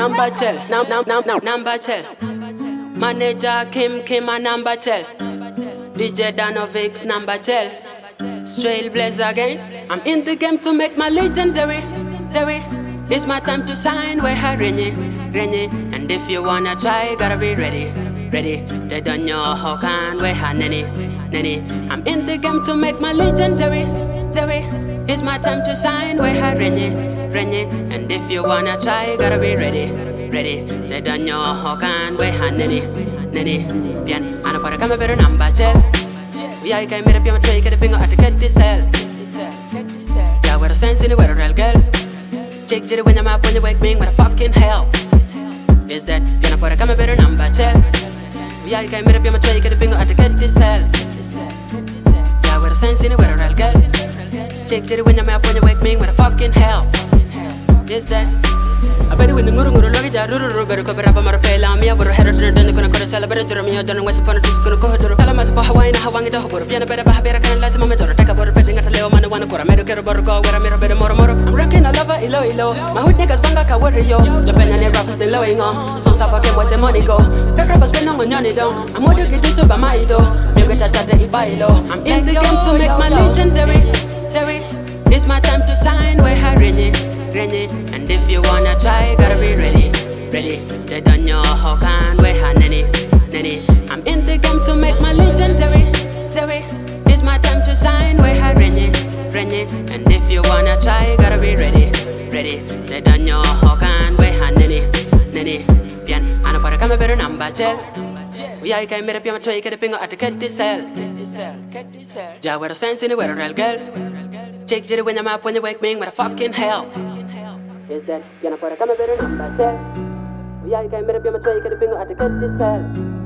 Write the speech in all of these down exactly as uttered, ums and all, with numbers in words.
number tell, num num num num number tell. Manager Kim Kim a number tell. D J Danovix number tell. Trailblazer again. I'm in the game to make my legendary. Terry, it's my time to shine. Where I renye, renye. And if you wanna try, gotta be ready, ready. They don't know how can where I nene, nene. I'm in the game to make my legendary. Terry, it's my time to shine. Where I renye, renye. And if you wanna try, gotta be ready, ready. They don't know how can where I nene, nene. Bien, I know para come a better number tell. We are going to be able to take a bingo at the cat cell. Yeah, we're a sense in the weather, real girl. Take it when I'm up on your wake being with a fucking hell. Is that you're not come a better number tell? We are going to be able to take a bingo at the cat cell. Yeah, we're a sense in the weather, real girl. Take it when I'm up on your wake being with a fucking hell. Is that I bet when the Guru Guru look at Ruru, better cover up a marapela, me, I would have had a then gonna celebrate me, I don't know what's upon a disc gonna go to Alamas for Hawaii, Hawaii, the Hobor, Piana better Bahabera can last moment or take a board betting at a Leo Man, one of America, Borgo, where I'm a better more more. I'm rocking a lover, ilo, ilo. My hood niggas banga, what are you? Japan and rappers still lowing on. Some Sapa was a money go. Fair rappers spend on money down. I'm more to get this over my door. You get a chat at Ibailo. I'm in the game to make my legendary. Terry, it's my time to shine. Where I renye, renye. And if you wanna try, gotta be ready, ready. They don't know how can where I nene, nene. I'm in the game to make my legendary. Terry, it's my time to shine. Where I renye, renye. And if you wanna try, gotta be ready, ready. They don't know how can where I nene, nene. Bien, I know para come a better number tell. We are going to be able to take a bingo at the cat cell. Yeah, we're a sense in the weather, real girl. Take it when I'm up on your wake being with a fucking hell. Is that you're not come a better number tell? We are going to be able to take a bingo at the cat cell.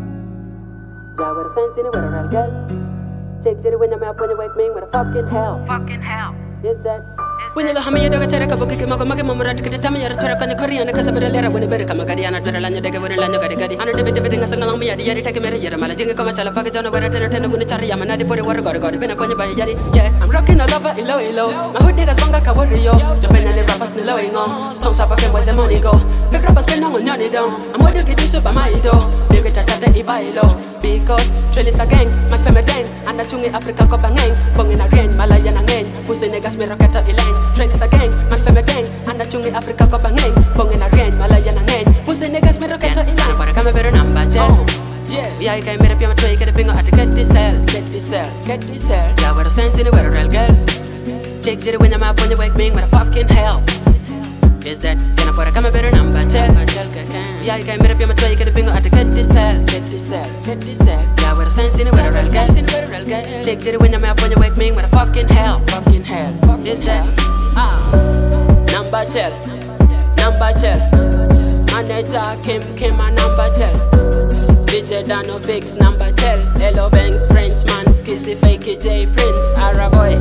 Yeah, we're a sense in the weather, real girl. Take it when I'm up on your wake being with a fucking hell. Fucking hell. Is that when you look at me, you don't get a book, you can make a moment to get a time you're on the Korean because of the letter when you better come again. I'm not going to get a Lanyagadi. I'm not dividing us along me at the Yari take a minute. I'm managing a commercial package on a weather ten when it's I'm not for the water got got been upon by Yari. Yeah, I'm rocking a lover, ilo, ilo. My hood niggas banga Kawario. Japan and the rappers nilowing on. Some Safakan was a money go. The rappers spend on money down. I'm going to get this up by my door. You get a chat at Ibailo. Because Trailers a gang, Macpemedang, and a Chungi Africa Copangang, Bong in a grain, Malayan again, Pussy niggas me rocket at Elaine. Trailers a gang, Macpemedang, and a Chungi Africa Copangang, Bong in a grain, Malayan again, Pussy niggas me rocket at Elaine. But I come a better number, Jen. Yeah, we are going to be able to take a bingo at the cat cell, get this cell, get this cell. Yeah, we're a sense in the weather, real girl. Take it when I'm up on your wake being with a fucking hell. Is that you're not come a better number tell? Yeah, you can't be able to take a bingo at the cat cell, get this cell, get this cell. Yeah, we're a sense in the weather, real girl. Take it when I'm up on your wake being with a fucking hell, fucking hell. Is that ah number tell, number tell. Manager Kim Kim a number tell. D J Danovix number tell. Hello Banks Frenchman, Skizzy Fakey J Prince, Araboy.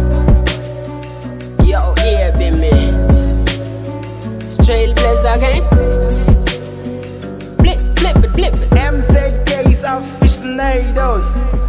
Yo, here be me. Trailblazer again. Blip, blip, blip. M Z K's aficionados.